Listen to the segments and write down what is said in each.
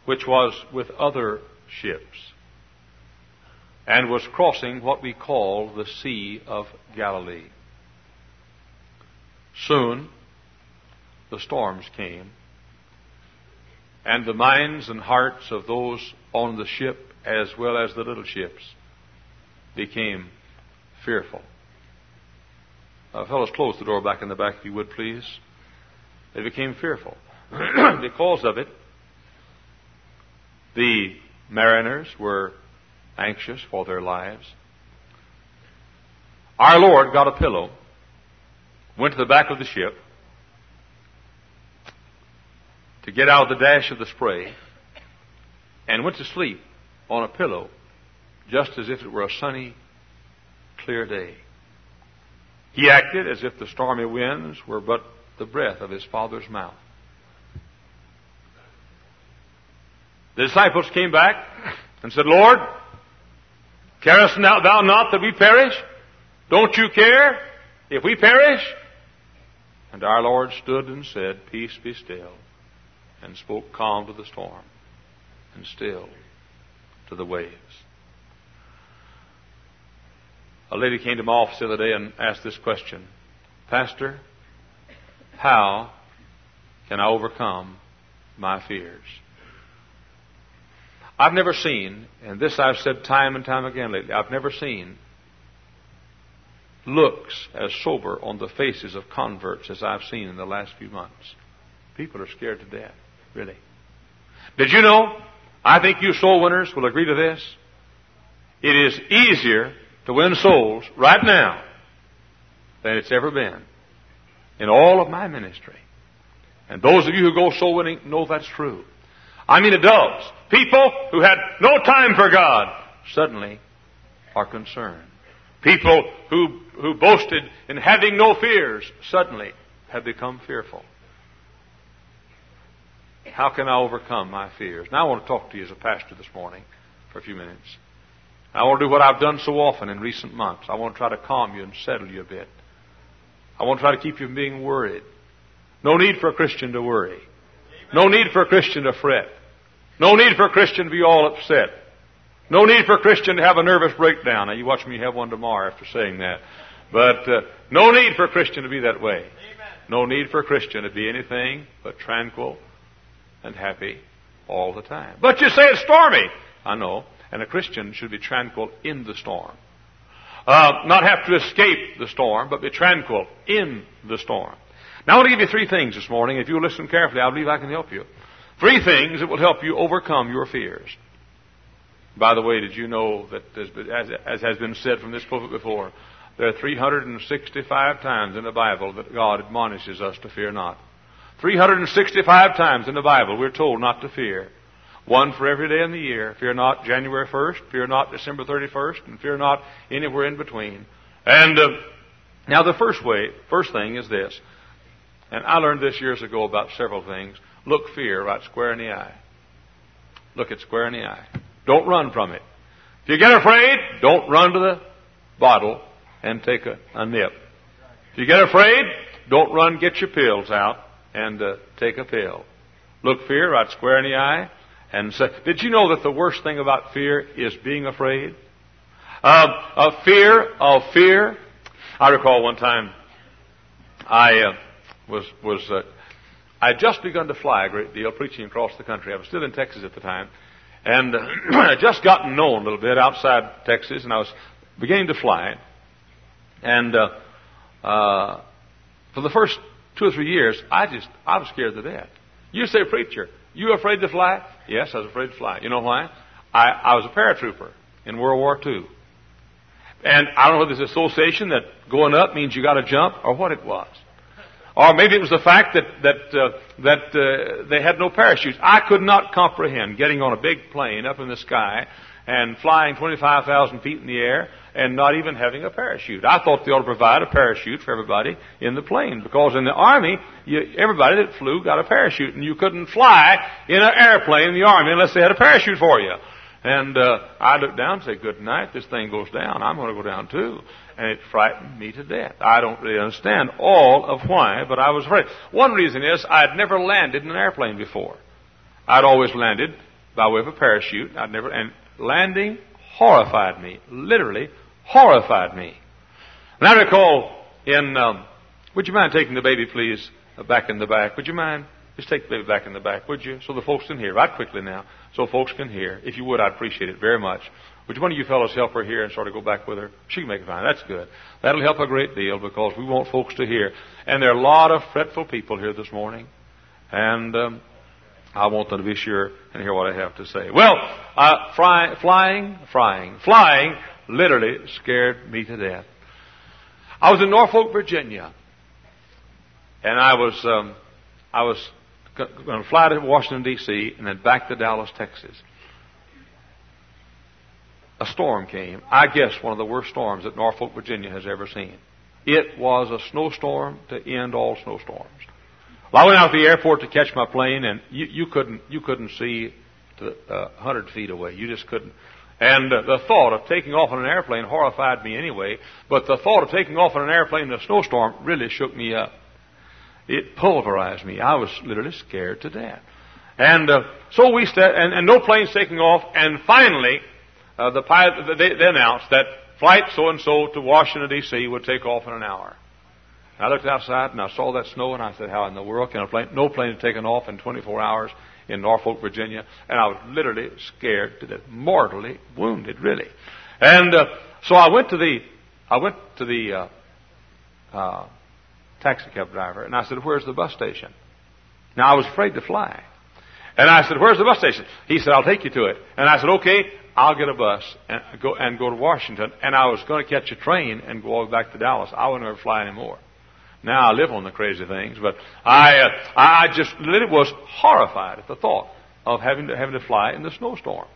which was with other ships, and was crossing what we call the Sea of Galilee. Soon the storms came, and the minds and hearts of those on the ship, as well as the little ships, became fearful. Fellows, close the door back in the back, if you would, please. They became fearful. Because of it, the mariners were anxious for their lives. Our Lord got a pillow, went to the back of the ship to get out of the dash of the spray, and went to sleep on a pillow just as if it were a sunny, clear day. He acted as if the stormy winds were but the breath of his Father's mouth. The disciples came back and said, Lord, carest thou not that we perish? Don't you care if we perish? And our Lord stood and said, Peace, be still, and spoke calm to the storm and still to the waves. A lady came to my office the other day and asked this question, Pastor, how can I overcome my fears? I've never seen, and this I've said time and time again lately, I've never seen looks as sober on the faces of converts as I've seen in the last few months. People are scared to death, really. Did you know, I think you soul winners will agree to this, it is easier to win souls right now than it's ever been in all of my ministry. And those of you who go soul winning know that's true. I mean adults, people who had no time for God, suddenly are concerned. People who boasted in having no fears, suddenly have become fearful. How can I overcome my fears? Now I want to talk to you as a pastor this morning for a few minutes. I want to do what I've done so often in recent months. I want to try to calm you and settle you a bit. I want to try to keep you from being worried. No need for a Christian to worry. No need for a Christian to fret. No need for a Christian to be all upset. No need for a Christian to have a nervous breakdown. Now, you watch me have one tomorrow after saying that. But no need for a Christian to be that way. Amen. No need for a Christian to be anything but tranquil and happy all the time. But you say it's stormy. I know. And a Christian should be tranquil in the storm. Not have to escape the storm, but be tranquil in the storm. Now I want to give you three things this morning. If you listen carefully, I believe I can help you. Three things that will help you overcome your fears. By the way, did you know that, as has been said from this pulpit before, there are 365 times in the Bible that God admonishes us to fear not. 365 times in the Bible we're told not to fear. One for every day in the year. Fear not January 1st, fear not December 31st, and fear not anywhere in between. And now the first thing is this. And I learned this years ago about several things. Look fear right square in the eye. Look it square in the eye. Don't run from it. If you get afraid, don't run to the bottle and take a nip. If you get afraid, don't run, get your pills out and take a pill. Look fear right square in the eye and say, did you know that the worst thing about fear is being afraid? Of fear. I recall one time I had just begun to fly a great deal, preaching across the country. I was still in Texas at the time. And I had just gotten known a little bit outside Texas, and I was beginning to fly. And for the first 2 or 3 years, I was scared to death. You say, preacher, you afraid to fly? Yes, I was afraid to fly. You know why? I was a paratrooper in World War II. And I don't know whether it's association that going up means you got to jump or what it was. Or maybe it was the fact that they had no parachutes. I could not comprehend getting on a big plane up in the sky and flying 25,000 feet in the air and not even having a parachute. I thought they ought to provide a parachute for everybody in the plane, because in the Army, everybody that flew got a parachute, and you couldn't fly in an airplane in the Army unless they had a parachute for you. And I looked down and said, good night, this thing goes down. I'm going to go down too. And it frightened me to death. I don't really understand all of why, but I was afraid. One reason is I'd never landed in an airplane before. I'd always landed by way of a parachute. And landing horrified me, literally horrified me. And I recall would you mind taking the baby, please, back in the back? Would you mind? Just take the baby back in the back, would you? So the folks can hear. Right quickly now, so folks can hear. If you would, I'd appreciate it very much. Would one of you fellows help her here and sort of go back with her? She can make it fine. That's good. That'll help a great deal because we want folks to hear. And there are a lot of fretful people here this morning. And I want them to be sure and hear what I have to say. Well, flying literally scared me to death. I was in Norfolk, Virginia. And I was going to fly to Washington, D.C., and then back to Dallas, Texas. A storm came. I guess one of the worst storms that Norfolk, Virginia has ever seen. It was a snowstorm to end all snowstorms. Well, I went out to the airport to catch my plane, and you couldn't see to 100 feet away. You just couldn't. And the thought of taking off on an airplane horrified me anyway, but the thought of taking off on an airplane in a snowstorm really shook me up. It pulverized me. I was literally scared to death. And so we and no planes taking off, and finally the pilot, they announced that flight so-and-so to Washington, D.C. would take off in an hour. And I looked outside and I saw that snow, and I said, how in the world can no plane have taken off in 24 hours in Norfolk, Virginia? And I was literally scared to death, mortally wounded, really. And so I went to the taxi cab driver, and I said, where's the bus station? Now, I was afraid to fly. And I said, where's the bus station? He said, I'll take you to it. And I said, okay, I'll get a bus and go to Washington. And I was going to catch a train and go all the way back to Dallas. I wouldn't ever fly anymore. Now I live on the crazy things, but I just literally was horrified at the thought of having to fly in the snowstorm.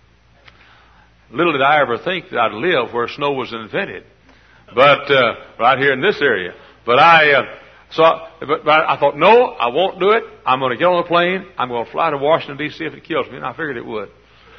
Little did I ever think that I'd live where snow was invented, but right here in this area. But I thought, no, I won't do it. I'm going to get on the plane. I'm going to fly to Washington, D.C. if it kills me. And I figured it would.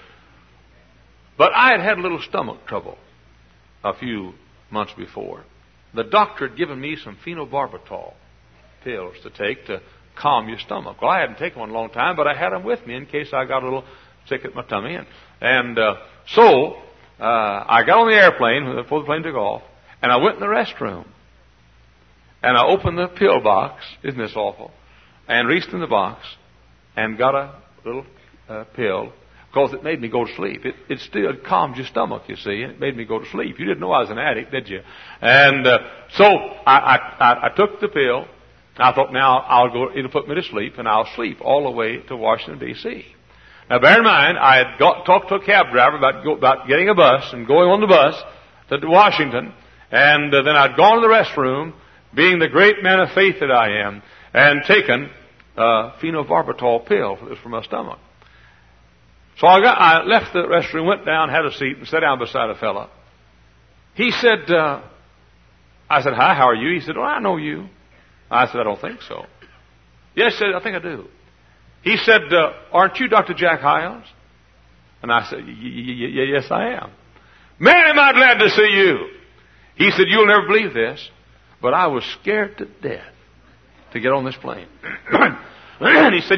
But I had a little stomach trouble a few months before. The doctor had given me some phenobarbital pills to take to calm your stomach. Well, I hadn't taken one in a long time, but I had them with me in case I got a little sick at my tummy. And so I got on the airplane before the plane took off, and I went in the restroom. And I opened the pill box, isn't this awful, and reached in the box and got a little pill because it made me go to sleep. It still calmed your stomach, you see, and it made me go to sleep. You didn't know I was an addict, did you? And so I took the pill. I thought, now it'll put me to sleep, and I'll sleep all the way to Washington, D.C. Now, bear in mind, I had talked to a cab driver about getting a bus and going on the bus to Washington, and then I'd gone to the restroom, being the great man of faith that I am, and taken a phenobarbital pill for my stomach. So I left the restroom, went down, had a seat, and sat down beside a fella. He said, I said, hi, how are you? He said, well, I know you. I said, I don't think so. Yes, he said, I think I do. He said, aren't you Dr. Jack Hyles? And I said, yes, I am. Man, am I glad to see you. He said, you'll never believe this, but I was scared to death to get on this plane. And he said,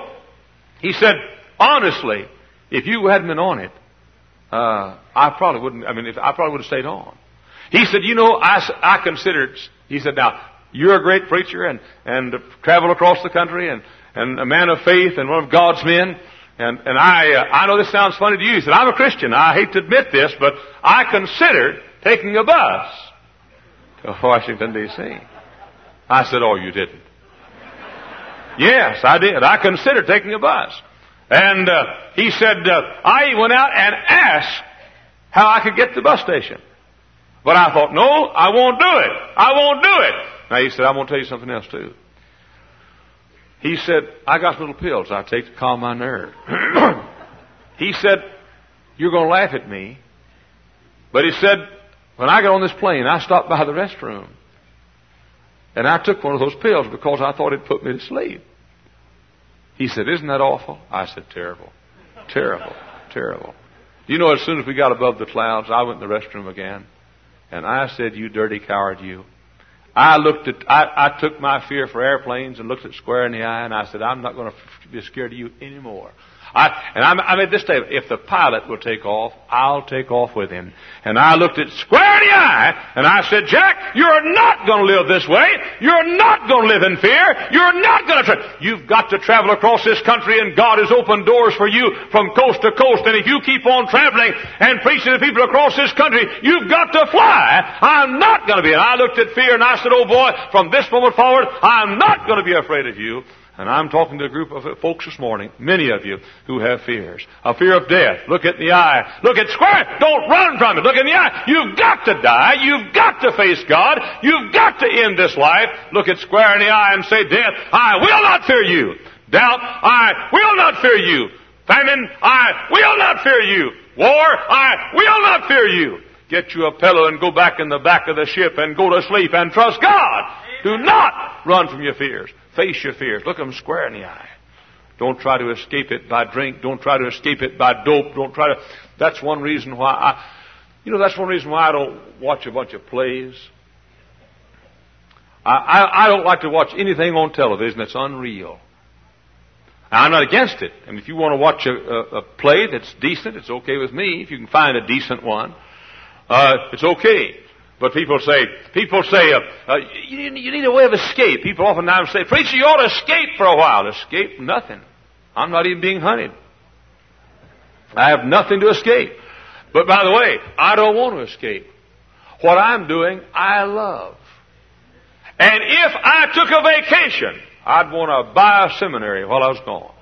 honestly, if you hadn't been on it, I probably wouldn't have stayed on. He said, I considered, he said, now, you're a great preacher and travel across the country and a man of faith and one of God's men. And I know this sounds funny to you. He said, I'm a Christian. I hate to admit this, but I considered taking a bus to Washington, D.C. I said, oh, you didn't? Yes, I did. I considered taking a bus. And he said, I went out and asked how I could get to the bus station. But I thought, no, I won't do it. I won't do it. Now, he said, I'm going to tell you something else, too. He said, I got little pills I take to calm my nerve. He said, you're going to laugh at me. But he said, when I got on this plane, I stopped by the restroom. And I took one of those pills because I thought it put me to sleep. He said, isn't that awful? I said, terrible. Terrible. Terrible. Do you know, as soon as we got above the clouds, I went in the restroom again. And I said, you dirty coward, you. I took my fear for airplanes and looked it square in the eye, and I said, I'm not going to be scared of you anymore. I made this statement: if the pilot will take off, I'll take off with him. And I looked it square in the eye, and I said, Jack, you're not going to live this way. You're not going to live in fear. You're not going to You've got to travel across this country, and God has opened doors for you from coast to coast. And if you keep on traveling and preaching to people across this country, you've got to fly. I'm not going to be. And I looked at fear, and I said, oh boy, from this moment forward, I'm not going to be afraid of you. And I'm talking to a group of folks this morning, many of you, who have fears. A fear of death. Look it in the eye. Look it square. Don't run from it. Look in the eye. You've got to die. You've got to face God. You've got to end this life. Look it square in the eye and say, death, I will not fear you. Doubt, I will not fear you. Famine, I will not fear you. War, I will not fear you. Get you a pillow and go back in the back of the ship and go to sleep and trust God. Do not run from your fears. Face your fears. Look them square in the eye. Don't try to escape it by drink. Don't try to escape it by dope. Don't try to... That's one reason why that's one reason why I don't watch a bunch of plays. I don't like to watch anything on television that's unreal. Now, I'm not against it. And if you want to watch a play that's decent, it's okay with me. If you can find a decent one, it's okay. But people say, you need a way of escape. People oftentimes say, preacher, you ought to escape for a while. Escape nothing. I'm not even being hunted. I have nothing to escape. But by the way, I don't want to escape. What I'm doing, I love. And if I took a vacation, I'd want to buy a seminary while I was gone.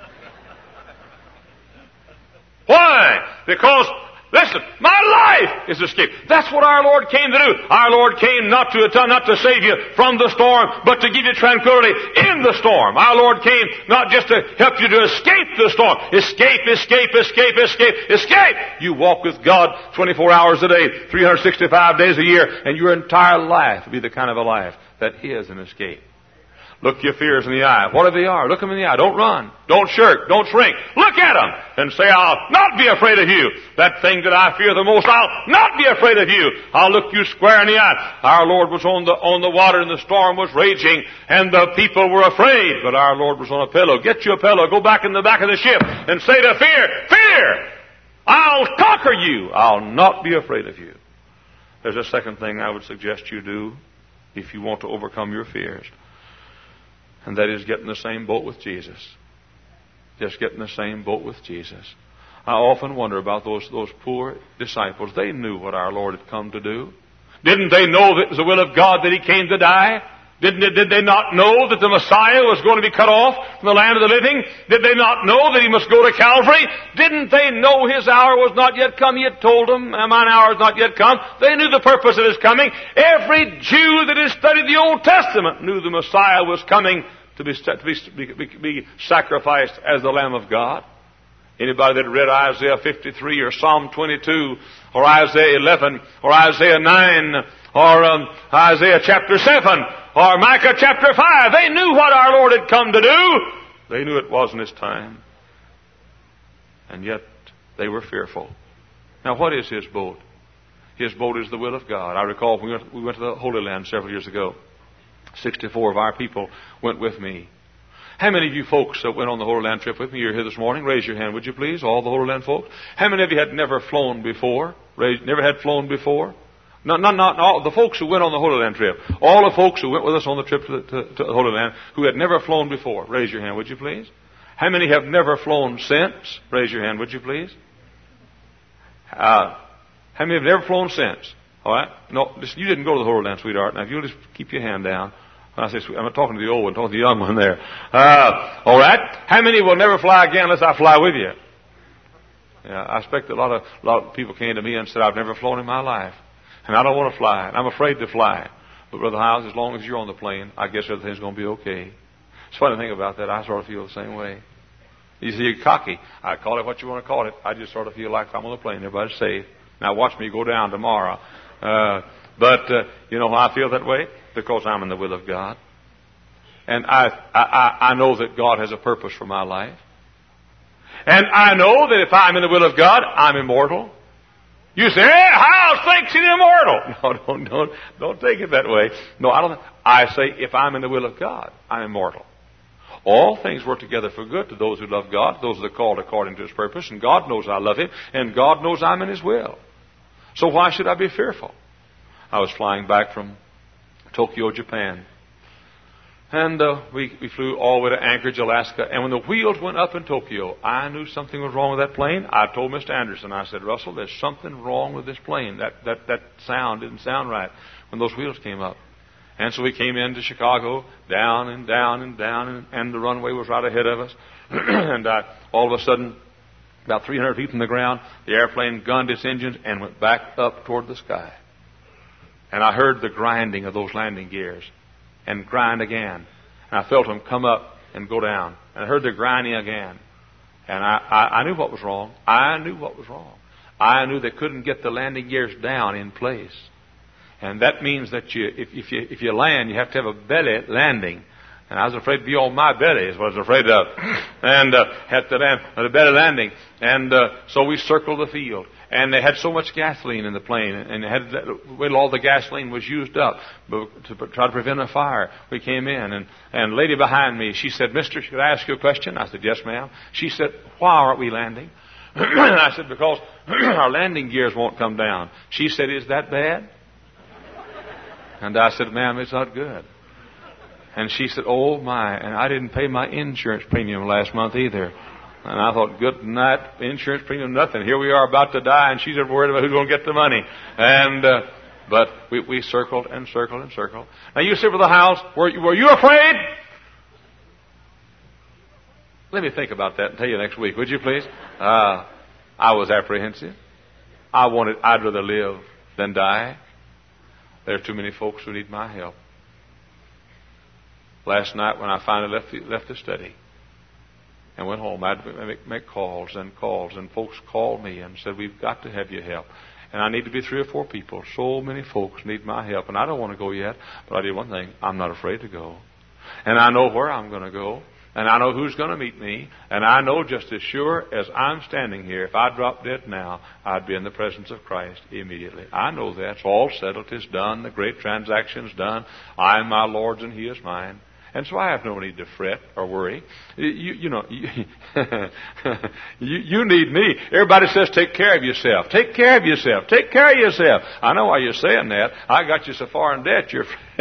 Why? Because, listen, my life is escape. That's what our Lord came to do. Our Lord came not to save you from the storm, but to give you tranquility in the storm. Our Lord came not just to help you to escape the storm. Escape, escape, escape, escape, escape. You walk with God 24 hours a day, 365 days a year, and your entire life will be the kind of a life that is an escape. Look your fears in the eye. Whatever they are, look them in the eye. Don't run. Don't shirk. Don't shrink. Look at them and say, I'll not be afraid of you. That thing that I fear the most, I'll not be afraid of you. I'll look you square in the eye. Our Lord was on the water and the storm was raging and the people were afraid, but our Lord was on a pillow. Get you a pillow. Go back in the back of the ship and say to fear, fear, I'll conquer you. I'll not be afraid of you. There's a second thing I would suggest you do if you want to overcome your fears. And that is get in the same boat with Jesus. Just get in the same boat with Jesus. I often wonder about those poor disciples. They knew what our Lord had come to do. Didn't they know that it was the will of God that He came to die? Did they not know that the Messiah was going to be cut off from the land of the living? Did they not know that He must go to Calvary? Didn't they know His hour was not yet come? He had told them, mine hour is not yet come. They knew the purpose of His coming. Every Jew that has studied the Old Testament knew the Messiah was coming to be sacrificed as the Lamb of God. Anybody that read Isaiah 53 or Psalm 22 or Isaiah 11 or Isaiah 9 or Isaiah chapter 7 or Micah chapter 5, they knew what our Lord had come to do. They knew it wasn't His time. And yet they were fearful. Now what is His boat? His boat is the will of God. I recall we went to the Holy Land several years ago. 64 of our people went with me. How many of you folks that went on the Holy Land trip with me, you're here this morning? Raise your hand, would you please? All the Holy Land folks. How many of you had never flown before? Never had flown before? Not all the folks who went on the Holy Land trip. All the folks who went with us on the trip to the Holy Land who had never flown before. Raise your hand, would you please? How many have never flown since? Raise your hand, would you please? How many have never flown since? All right? No, listen, you didn't go to the Holy Land, sweetheart. Now, if you'll just keep your hand down. I say, I'm not talking to the old one, I'm talking to the young one there. All right? How many will never fly again unless I fly with you? Yeah, I expect that a lot of people came to me and said, I've never flown in my life. And I don't want to fly. And I'm afraid to fly. But Brother Hiles, as long as you're on the plane, I guess everything's going to be okay. It's funny to think about that. I sort of feel the same way. You see, you're cocky. I call it what you want to call it. I just sort of feel like I'm on the plane. Everybody's safe. Now watch me go down tomorrow. But you know why I feel that way? Because I'm in the will of God. And I know that God has a purpose for my life. And I know that if I'm in the will of God, I'm immortal. You say, hey, Hiles thinks he's immortal. No, don't take it that way. No, I don't. I say, if I'm in the will of God, I'm immortal. All things work together for good to those who love God, those that are called according to His purpose. And God knows I love Him, and God knows I'm in His will. So why should I be fearful? I was flying back from Tokyo, Japan. And we flew all the way to Anchorage, Alaska. And when the wheels went up in Tokyo, I knew something was wrong with that plane. I told Mr. Anderson, I said, Russell, there's something wrong with this plane. That sound didn't sound right when those wheels came up. And so we came into Chicago, down and down and down, and the runway was right ahead of us. And all of a sudden, about 300 feet from the ground, the airplane gunned its engines and went back up toward the sky. And I heard the grinding of those landing gears. And grind again. And I felt them come up and go down. And I heard the grinding again. And I knew what was wrong. I knew what was wrong. I knew they couldn't get the landing gears down in place. And that means that if you land, you have to have a belly landing. And I was afraid to be on my belly, is what I was afraid of. And had to land the belly landing. And so we circled the field. And they had so much gasoline in the plane, and all the gasoline was used up to try to prevent a fire. We came in, and a lady behind me, she said, Mister, should I ask you a question? I said, yes, ma'am. She said, why aren't we landing? And I said, because our landing gears won't come down. She said, is that bad? And I said, ma'am, it's not good. And she said, oh, my, and I didn't pay my insurance premium last month either. And I thought, good night, insurance premium, nothing. Here we are about to die, and she's worried about who's going to get the money. And but we circled and circled and circled. Now you sit with the house. Were you afraid? Let me think about that and tell you next week, would you please? I was apprehensive. I'd rather live than die. There are too many folks who need my help. Last night when I finally left the study and went home, I had to make calls, and folks called me and said, we've got to have your help. And I need to be 3 or 4 people. So many folks need my help. And I don't want to go yet, but I did one thing. I'm not afraid to go. And I know where I'm going to go. And I know who's going to meet me. And I know just as sure as I'm standing here, if I dropped dead now, I'd be in the presence of Christ immediately. I know that. It's all settled. It's done. The great transaction's done. I am my Lord's and He is mine. And so I have no need to fret or worry. You need me. Everybody says, take care of yourself. Take care of yourself. Take care of yourself. I know why you're saying that. I got you so far in debt.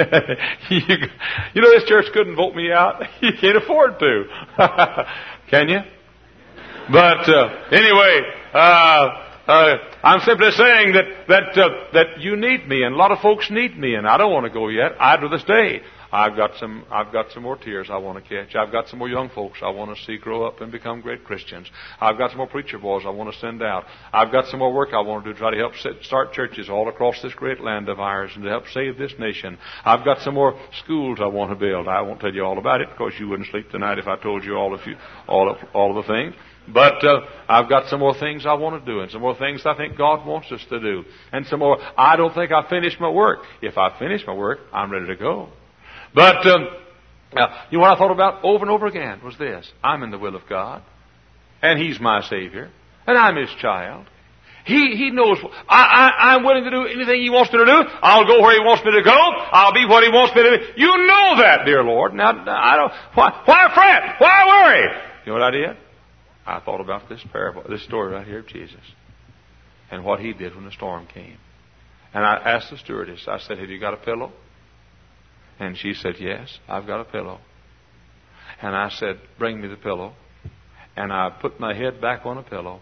This church couldn't vote me out. You can't afford to. Can you? But anyway, I'm simply saying that you need me, and a lot of folks need me, and I don't want to go yet. I'd rather stay. I've got some more tears I want to catch. I've got some more young folks I want to see grow up and become great Christians. I've got some more preacher boys I want to send out. I've got some more work I want to do to try to help start churches all across this great land of ours and to help save this nation. I've got some more schools I want to build. I won't tell you all about it because you wouldn't sleep tonight if I told you all of the things. But I've got some more things I want to do, and some more things I think God wants us to do, and some more. I don't think I finished my work. If I finish my work, I'm ready to go. But what I thought about over and over again was this: I'm in the will of God, and He's my Savior, and I'm His child. He knows. I'm willing to do anything He wants me to do. I'll go where He wants me to go. I'll be what He wants me to be. You know that, dear Lord. Now I don't. Why fret? Why worry? You know what I did? I thought about this parable, this story right here of Jesus, and what He did when the storm came. And I asked the stewardess. I said, "Have you got a pillow?" And she said, "Yes, I've got a pillow." And I said, "Bring me the pillow." And I put my head back on a pillow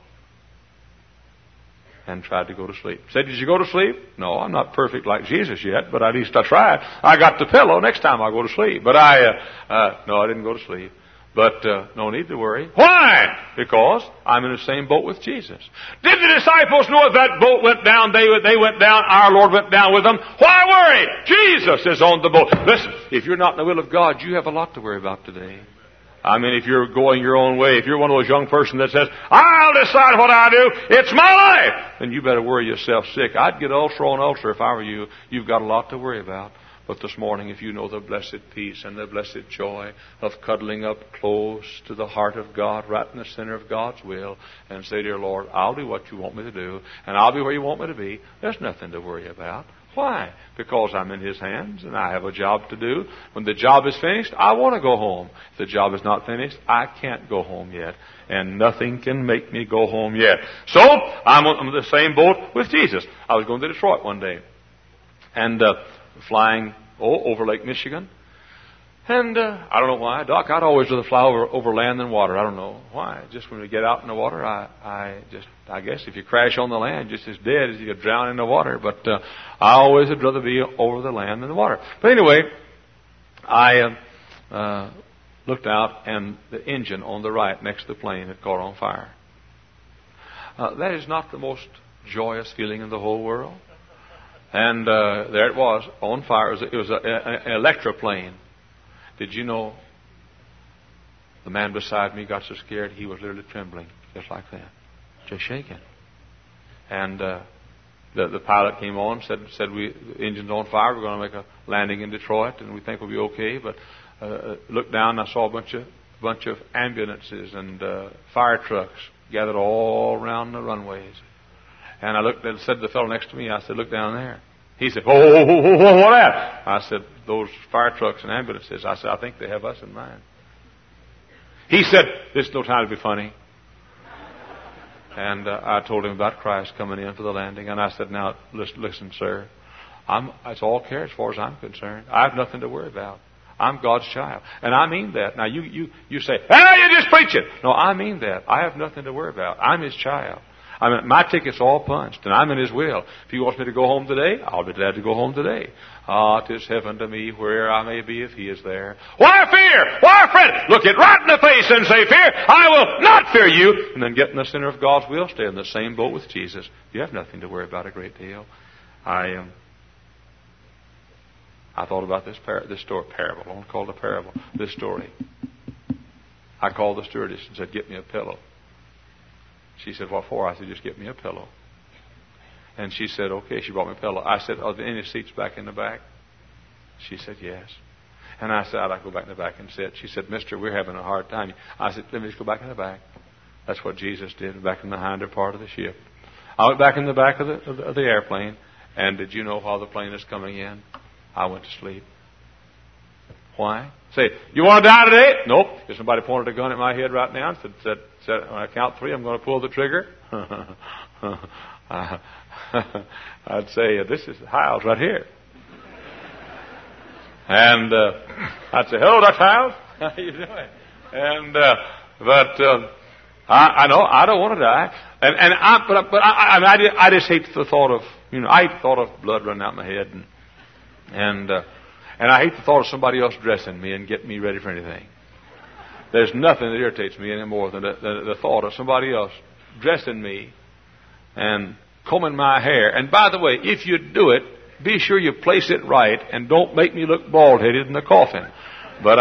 and tried to go to sleep. Said, "Did you go to sleep?" "No, I'm not perfect like Jesus yet, but at least I tried. I got the pillow. Next time I'll go to sleep." But no, I didn't go to sleep. But no need to worry. Why? Because I'm in the same boat with Jesus. Did the disciples know if that boat went down, they went down, our Lord went down with them? Why worry? Jesus is on the boat. Listen, if you're not in the will of God, you have a lot to worry about today. I mean, if you're going your own way, if you're one of those young persons that says, "I'll decide what I do, it's my life," then you better worry yourself sick. I'd get ulcer on ulcer if I were you. You've got a lot to worry about. But this morning, if you know the blessed peace and the blessed joy of cuddling up close to the heart of God, right in the center of God's will, and say, "Dear Lord, I'll do what you want me to do, and I'll be where you want me to be," there's nothing to worry about. Why? Because I'm in His hands and I have a job to do. When the job is finished, I want to go home. If the job is not finished, I can't go home yet. And nothing can make me go home yet. So, I'm on the same boat with Jesus. I was going to Detroit one day. And flying over Lake Michigan. And I don't know why, Doc, I'd always rather fly over land than water. I don't know why. Just when we get out in the water, I guess if you crash on the land, just as dead as you could drown in the water. But I always would rather be over the land than the water. But anyway, I looked out, and the engine on the right next to the plane had caught on fire. That is not the most joyous feeling in the whole world. And there it was, on fire. It was an electroplane. Did you know the man beside me got so scared he was literally trembling, just like that, just shaking. And the pilot came on, said the engine's on fire. We're going to make a landing in Detroit, and we think we'll be okay. But looked down, and I saw a bunch of ambulances and fire trucks gathered all around the runways. And I looked and said to the fellow next to me, I said, "Look down there." He said, "What that?" I said, "Those fire trucks and ambulances." I said, "I think they have us in mind." He said, "This is no time to be funny." And I told him about Christ coming in for the landing. And I said, "Now, listen, sir. It's all care as far as I'm concerned. I have nothing to worry about. I'm God's child." And I mean that. Now, you say, you're just preaching. No, I mean that. I have nothing to worry about. I'm His child. I mean, my ticket's all punched, and I'm in His will. If He wants me to go home today, I'll be glad to go home today. Ah, 'tis heaven to me where I may be if He is there. Why fear? Why fret? Look it right in the face and say, "Fear, I will not fear you." And then get in the center of God's will, stay in the same boat with Jesus. You have nothing to worry about a great deal. I thought about this story, parable. I won't call it a parable. This story. I called the stewardess and said, "Get me a pillow." She said, "What for?" I said, "Just get me a pillow." And she said, "Okay." She brought me a pillow. I said, "Are there any seats back in the back?" She said, "Yes." And I said, "I'd like to go back in the back and sit." She said, "Mister, we're having a hard time." I said, "Let me just go back in the back." That's what Jesus did, back in the hinder part of the ship. I went back in the back of the airplane, and did you know while the plane is coming in, I went to sleep. Why? Say, "You want to die today?" Nope. If somebody pointed a gun at my head right now and said, "When I count 3, I'm going to pull the trigger," I'd say, "This is Hiles right here." And I'd say, "Hello, Dr. Hiles. How you doing?" And I know I don't want to die, I just hate the thought of I hate the thought of blood running out my head, and I hate the thought of somebody else dressing me and getting me ready for anything. There's nothing that irritates me any more than the thought of somebody else dressing me and combing my hair. And by the way, if you do it, be sure you place it right and don't make me look bald-headed in the coffin. But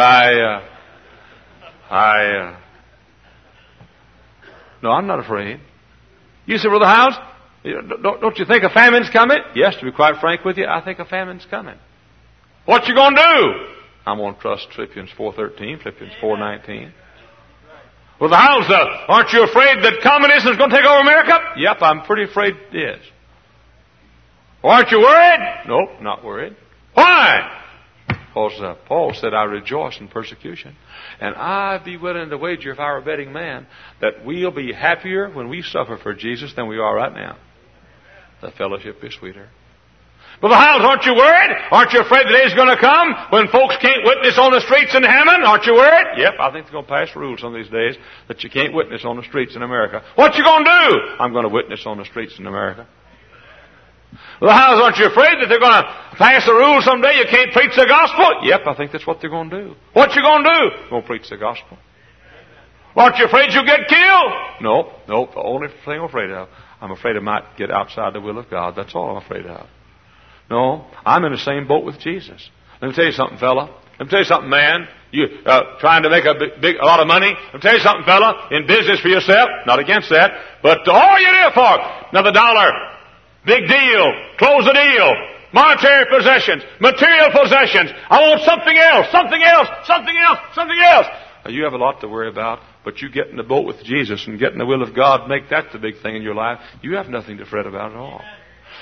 no, I'm not afraid. You say, "Brother Hiles, don't you think a famine's coming?" Yes, to be quite frank with you, I think a famine's coming. What you going to do? I'm going to trust Philippians 4:13, Philippians 4:19. "Well, Hiles, aren't you afraid that communism is going to take over America?" Yep, I'm pretty afraid it is. "Well, aren't you worried?" Nope, not worried. Why? Because Paul said, "I rejoice in persecution. And I'd be willing to wager, if I were a betting man, that we'll be happier when we suffer for Jesus than we are right now. The fellowship is sweeter." "But Hiles, aren't you worried? Aren't you afraid the day's going to come when folks can't witness on the streets in Hammond? Aren't you worried?" Yep, I think they're going to pass a rule some of these days that you can't witness on the streets in America. What you going to do? I'm going to witness on the streets in America. "Well, Hiles, aren't you afraid that they're going to pass a rule someday you can't preach the gospel?" Yep, I think that's what they're going to do. What you going to do? I'm going to preach the gospel. "Well, aren't you afraid you'll get killed?" Nope. The only thing I'm afraid of, I'm afraid I might get outside the will of God. That's all I'm afraid of. No, I'm in the same boat with Jesus. Let me tell you something, fella. Let me tell you something, man. You trying to make a lot of money. Let me tell you something, fella. In business for yourself, not against that, but all you're there for, another dollar, big deal, close the deal, monetary possessions, material possessions. I want something else, something else, something else, something else. Now, you have a lot to worry about, but you get in the boat with Jesus and get in the will of God, make that the big thing in your life. You have nothing to fret about at all.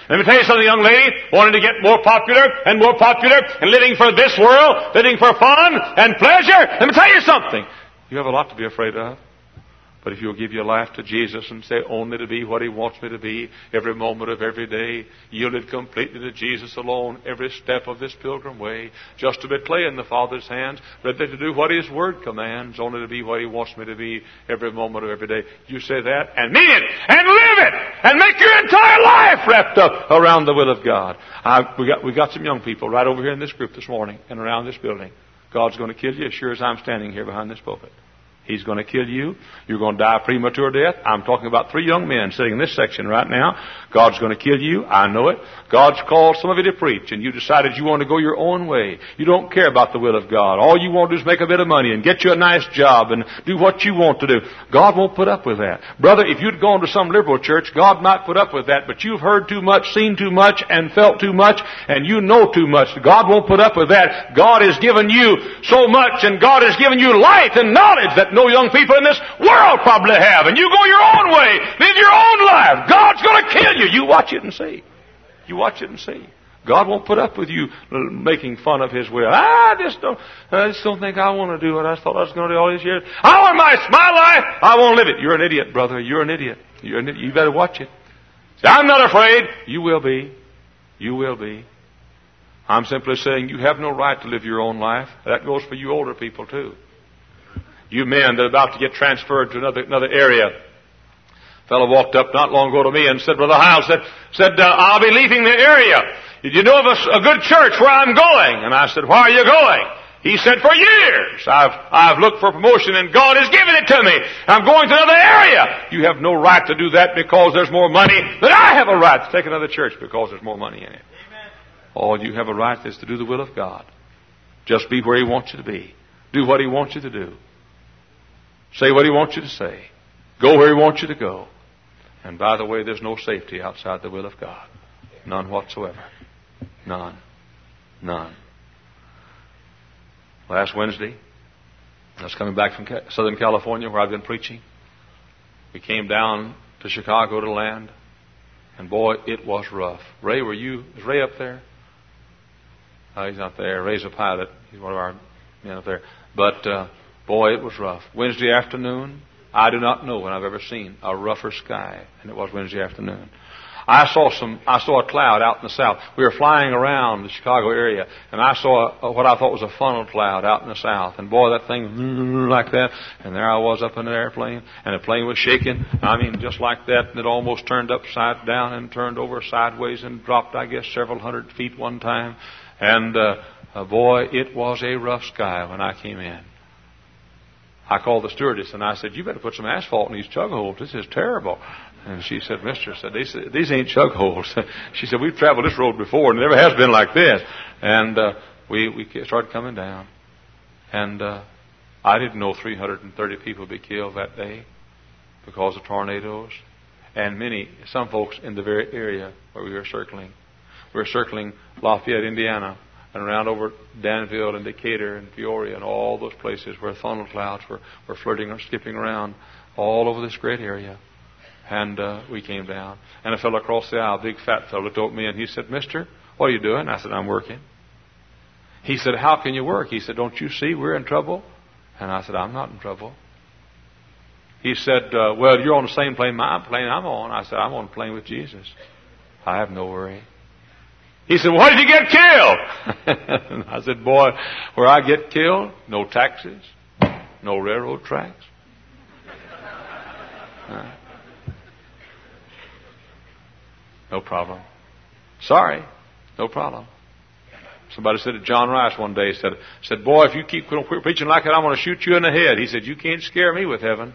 Let me tell you something, young lady, wanting to get more popular and living for this world, living for fun and pleasure. Let me tell you something. You have a lot to be afraid of. But if you'll give your life to Jesus and say, only to be what He wants me to be, every moment of every day, yielded completely to Jesus alone, every step of this pilgrim way, just to be clay in the Father's hands, ready to do what His Word commands, only to be what He wants me to be, every moment of every day. You say that and mean it and live it and make your entire life wrapped up around the will of God. We got some young people right over here in this group this morning and around this building. God's going to kill you as sure as I'm standing here behind this pulpit. He's going to kill you. You're going to die a premature death. I'm talking about 3 young men sitting in this section right now. God's going to kill you. I know it. God's called some of you to preach, and you decided you want to go your own way. You don't care about the will of God. All you want to do is make a bit of money and get you a nice job and do what you want to do. God won't put up with that. Brother, if you'd gone to some liberal church, God might put up with that, but you've heard too much, seen too much, and felt too much, and you know too much. God won't put up with that. God has given you so much, and God has given you light and knowledge that no young people in this world probably have. And you go your own way, live your own life. God's going to kill you. You watch it and see. You watch it and see. God won't put up with you making fun of His will. I just don't think I want to do what I thought I was going to do all these years. I want my life. I won't live it. You're an idiot, brother. You're an idiot. You're an idiot. You better watch it. Say, I'm not afraid. You will be. You will be. I'm simply saying you have no right to live your own life. That goes for you older people too. You men that are about to get transferred to another area. A fellow walked up not long ago to me and said, Brother Hyle, said, I'll be leaving the area. Did you know of a good church where I'm going? And I said, where are you going? He said, for years I've looked for promotion and God has given it to me. I'm going to another area. You have no right to do that because there's more money, but I have a right to take another church because there's more money in it. Amen. All you have a right is to do the will of God. Just be where He wants you to be. Do what He wants you to do. Say what He wants you to say. Go where He wants you to go. And by the way, there's no safety outside the will of God. None whatsoever. None. None. Last Wednesday, I was coming back from Southern California where I've been preaching. We came down to Chicago to land. And boy, it was rough. Ray, is Ray up there? Oh, he's not there. Ray's a pilot. He's one of our men up there. But, boy, it was rough. Wednesday afternoon, I do not know when I've ever seen a rougher sky than it was Wednesday afternoon. I saw a cloud out in the south. We were flying around the Chicago area, and I saw what I thought was a funnel cloud out in the south. And boy, that thing like that. And there I was up in an airplane, and the plane was shaking. I mean, just like that. And it almost turned upside down and turned over sideways and dropped, I guess, several hundred feet one time. And boy, it was a rough sky when I came in. I called the stewardess and I said, you better put some asphalt in these chug holes. This is terrible. And she said, Mister, these ain't chug holes. She said, we've traveled this road before and it never has been like this. And we started coming down. And I didn't know 330 people would be killed that day because of tornadoes. And some folks in the very area where we were circling. We were circling Lafayette, Indiana, and around over Danville and Decatur and Peoria and all those places where funnel clouds were flirting or skipping around all over this great area. And we came down. And a fellow across the aisle, a big fat fellow, looked at me and he said, Mister, what are you doing? I said, I'm working. He said, how can you work? He said, don't you see we're in trouble? And I said, I'm not in trouble. He said, well, you're on the same plane I'm on. I said, I'm on a plane with Jesus. I have no worry. He said, well, why did you get killed? And I said, boy, where I get killed, no taxes, no railroad tracks. No problem. Sorry, no problem. Somebody said to John Rice one day, said, boy, if you keep preaching like that, I'm going to shoot you in the head. He said, you can't scare me with heaven.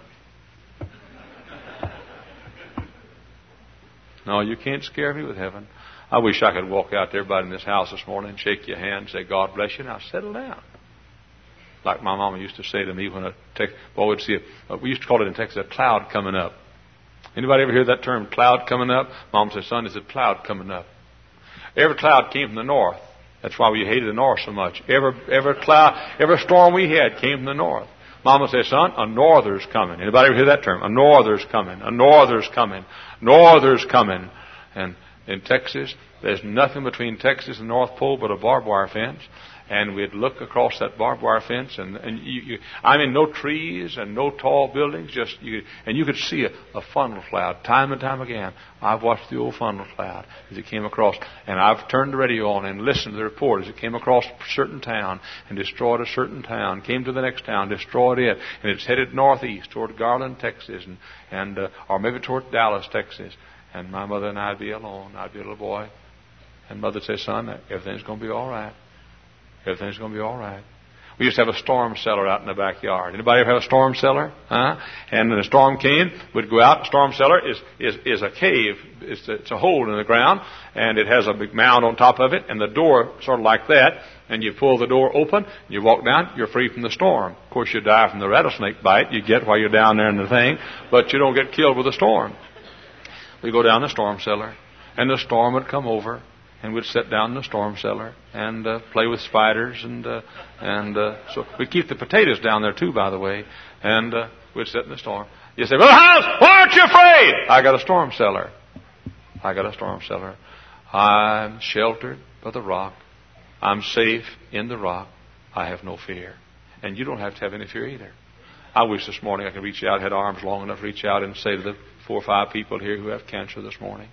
No, you can't scare me with heaven. I wish I could walk out to everybody in this house this morning and shake your hand and say, God bless you, now settle down. Like my mama used to say to me when we'd see we used to call it in Texas, a cloud coming up. Anybody ever hear that term, cloud coming up? Mom said, son, it's a cloud coming up. Every cloud came from the north. That's why we hated the north so much. Every storm we had came from the north. Mama said, son, a norther's coming. Anybody ever hear that term? A norther's coming. A norther's coming. Norther's coming. And in Texas. There's nothing between Texas and the North Pole but a barbed wire fence. And we'd look across that barbed wire fence, and I mean, no trees and no tall buildings, and you could see a funnel cloud time and time again. I've watched the old funnel cloud as it came across, and I've turned the radio on and listened to the report as it came across a certain town and destroyed a certain town, came to the next town, destroyed it, and it's headed northeast toward Garland, Texas, or maybe toward Dallas, Texas. And my mother and I'd be alone. I'd be a little boy, and Mother would say, "Son, everything's going to be all right. Everything's going to be all right." We used to have a storm cellar out in the backyard. Anybody ever have a storm cellar? And when a storm came, we'd go out. The storm cellar is a cave. It's a hole in the ground, and it has a big mound on top of it, and the door sort of like that. And you pull the door open, you walk down, you're free from the storm. Of course, you die from the rattlesnake bite you get while you're down there in the thing, but you don't get killed with the storm. We go down the storm cellar, and the storm would come over. And we'd sit down in the storm cellar and play with spiders, and so we'd keep the potatoes down there too, by the way. And we'd sit in the storm. You say, "Well, House, why aren't you afraid?" I got a storm cellar. I got a storm cellar. I'm sheltered by the rock. I'm safe in the rock. I have no fear. And you don't have to have any fear either. I wish this morning I could reach out, had arms long enough to reach out and say to the 4 or 5 people here who have cancer this morning,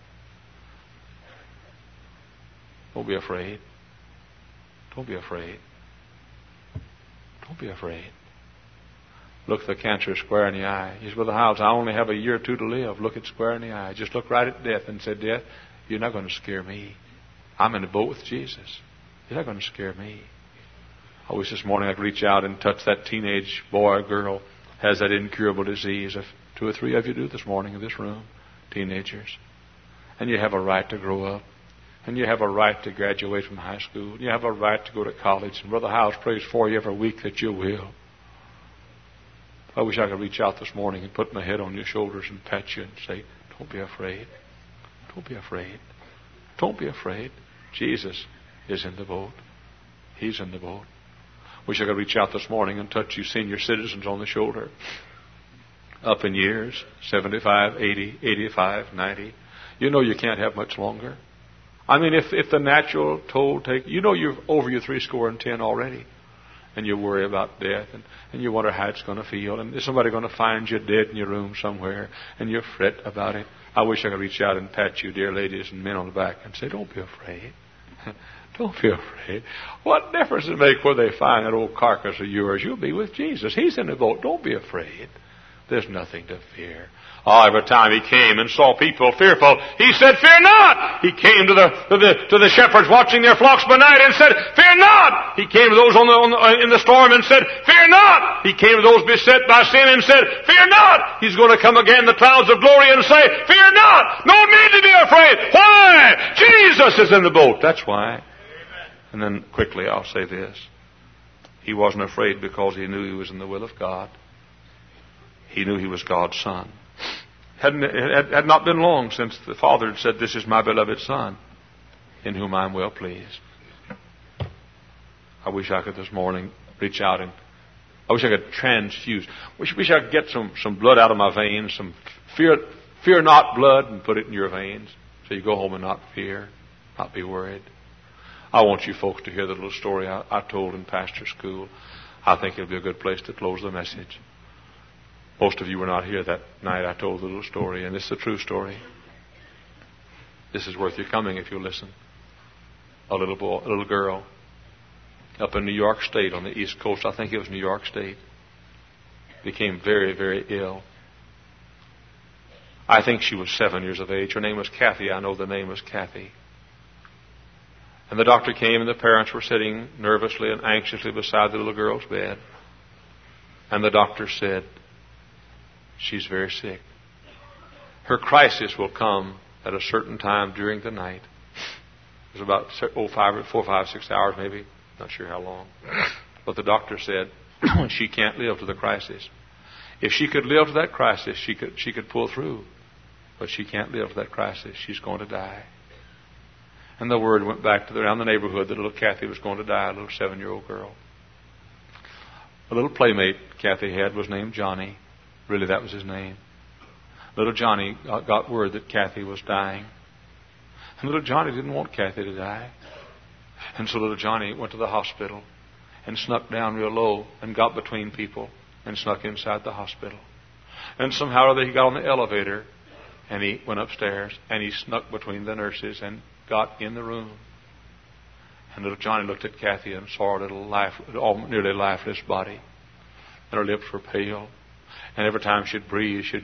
don't be afraid. Don't be afraid. Don't be afraid. Look the cancer square in the eye. He said, "Brother Howells, I only have a year or 2 to live." Look it square in the eye. Just look right at death and say, "Death, you're not going to scare me. I'm in the boat with Jesus. You're not going to scare me." I wish this morning I could reach out and touch that teenage boy or girl who has that incurable disease. If 2 or 3 of you do this morning in this room, teenagers, and you have a right to grow up. And you have a right to graduate from high school. You have a right to go to college. And Brother Howells prays for you every week that you will. I wish I could reach out this morning and put my head on your shoulders and pat you and say, "Don't be afraid. Don't be afraid. Don't be afraid. Jesus is in the boat. He's in the boat." Wish I could reach out this morning and touch you senior citizens on the shoulder. Up in years, 75, 80, 85, 90. You know you can't have much longer. I mean, if the natural toll you're over your 70 already, and you worry about death, and you wonder how it's going to feel, and is somebody going to find you dead in your room somewhere, and you fret about it. I wish I could reach out and pat you, dear ladies and men, on the back and say, "Don't be afraid. Don't be afraid. What difference does it make where they find that old carcass of yours? You'll be with Jesus. He's in the boat. Don't be afraid. There's nothing to fear." Oh, every time he came and saw people fearful, he said, "Fear not." He came to the shepherds watching their flocks by night and said, "Fear not." He came to those in the storm and said, "Fear not." He came to those beset by sin and said, "Fear not." He's going to come again in the clouds of glory and say, "Fear not." No need to be afraid. Why? Jesus is in the boat. That's why. And then quickly I'll say this. He wasn't afraid because he knew he was in the will of God. He knew he was God's Son. It had not been long since the Father had said, "This is my beloved Son, in whom I am well pleased." I wish I could this morning reach out and I wish I could transfuse. Wish I could get some blood out of my veins, some fear not blood, and put it in your veins, so you go home and not fear, not be worried. I want you folks to hear the little story I told in pastor school. I think it'll be a good place to close the message. Most of you were not here that night. I told the little story, and it's a true story. This is worth your coming if you'll listen. A little girl, up in New York State on the East Coast, I think it was New York State, became very, very ill. I think she was 7 years of age. Her name was Kathy. I know the name was Kathy. And the doctor came, and the parents were sitting nervously and anxiously beside the little girl's bed. And the doctor said, "She's very sick. Her crisis will come at a certain time during the night." It was about 4, 5, 6 hours maybe. Not sure how long. But the doctor said, "She can't live to the crisis. If she could live to that crisis, she could pull through. But she can't live to that crisis. She's going to die." And the word went back around the neighborhood that little Kathy was going to die, a little 7-year-old girl. A little playmate Kathy had was named Johnny. Really, that was his name. Little Johnny got word that Kathy was dying. And little Johnny didn't want Kathy to die. And so little Johnny went to the hospital and snuck down real low and got between people and snuck inside the hospital. And somehow or other he got on the elevator and he went upstairs and he snuck between the nurses and got in the room. And little Johnny looked at Kathy and saw her little nearly lifeless body. And her lips were pale. And every time she'd breathe, she'd...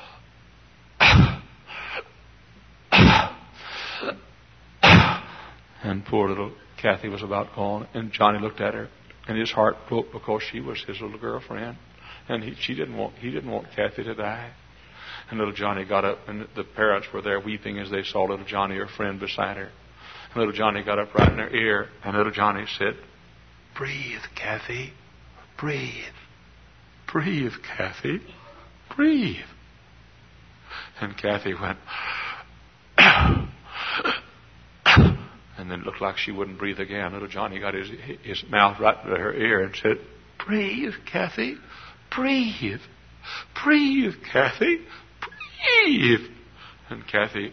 And poor little Kathy was about gone. And Johnny looked at her, and his heart broke because she was his little girlfriend. And he didn't want Kathy to die. And little Johnny got up, and the parents were there weeping as they saw little Johnny, her friend, beside her. And little Johnny got up right in her ear, and little Johnny said, "Breathe, Kathy. Breathe. Breathe, Kathy. Breathe." And Kathy went, and then it looked like she wouldn't breathe again. Little Johnny got his mouth right to her ear and said, "Breathe, Kathy. Breathe. Breathe, Kathy. Breathe." And Kathy...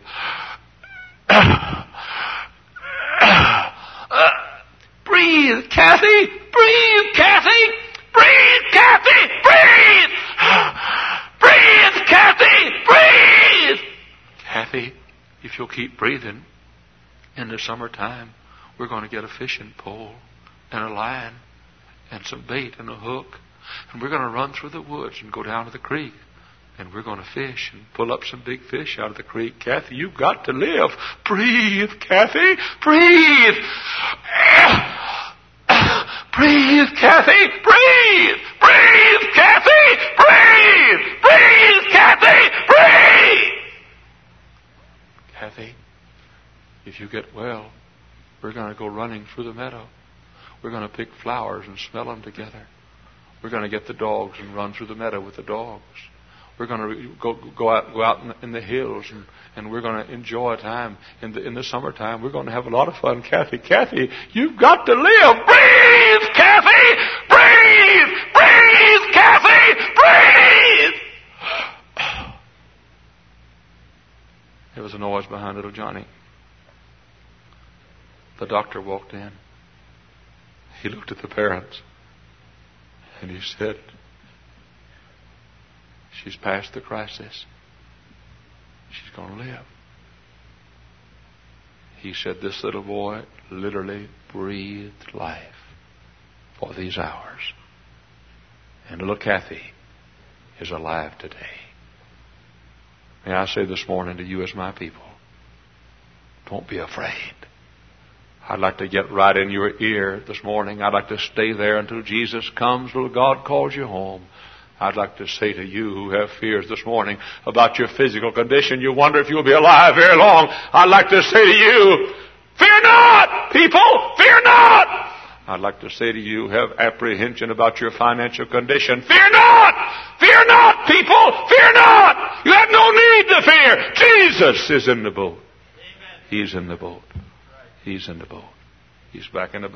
"Breathe, Kathy! Breathe, Kathy! Breathe, Kathy! Breathe! Breathe, Kathy! Breathe!" "Kathy, if you'll keep breathing, in the summertime, we're going to get a fishing pole and a line and some bait and a hook. And we're going to run through the woods and go down to the creek. And we're going to fish and pull up some big fish out of the creek. Kathy, you've got to live. Breathe, Kathy. Breathe. Breathe, Kathy. Breathe. Breathe, Kathy. Breathe. Breathe, Kathy. Breathe. Kathy, if you get well, we're going to go running through the meadow. We're going to pick flowers and smell them together. We're going to get the dogs and run through the meadow with the dogs. We're going to go out in the hills, and we're going to enjoy a time in the summertime. We're going to have a lot of fun. Kathy, Kathy, you've got to live. Breathe, Kathy! Breathe! Breathe, Kathy! Breathe! There was a noise behind little Johnny. The doctor walked in. He looked at the parents, and he said, "She's past the crisis. She's going to live." He said this little boy literally breathed life for these hours. And little Kathy is alive today. May I say this morning to you as my people, don't be afraid. I'd like to get right in your ear this morning. I'd like to stay there until Jesus comes, till God calls you home. I'd like to say to you who have fears this morning about your physical condition, you wonder if you'll be alive very long. I'd like to say to you, fear not, people, fear not. I'd like to say to you who have apprehension about your financial condition, fear not, people, fear not. You have no need to fear. Jesus is in the boat. He's in the boat. He's in the boat. He's back in the